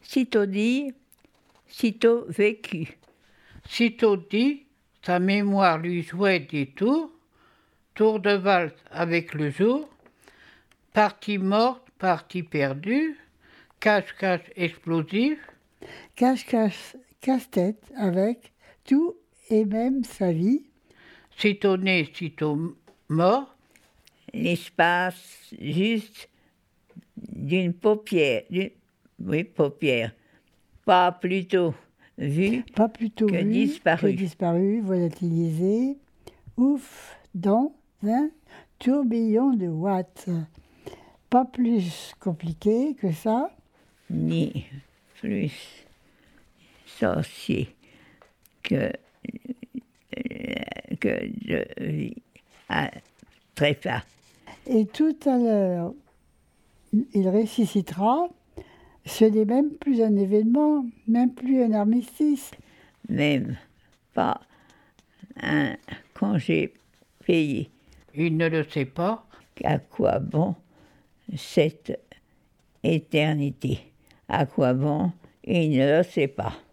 Sitôt dit, sitôt vécu. Sitôt dit, sa mémoire lui jouait des tours, tour de valse avec le jour, partie morte, partie perdue, cache-cache explosif, Cache-cache, casse-tête avec tout et même sa vie. sitôt né, sitôt mort, L'espace juste d'une paupière. Paupière. Pas plutôt vu Pas plutôt que vu disparu. que disparu, volatilisé. Ouf, dans un tourbillon de watts. Pas plus compliqué que ça. Ni plus sorcier que je vis à trépas. Et tout à l'heure, il ressuscitera. Ce n'est même plus un événement, même plus un armistice. Même pas un congé payé. il ne le sait pas, À quoi bon cette éternité? À quoi bon? Il ne le sait pas.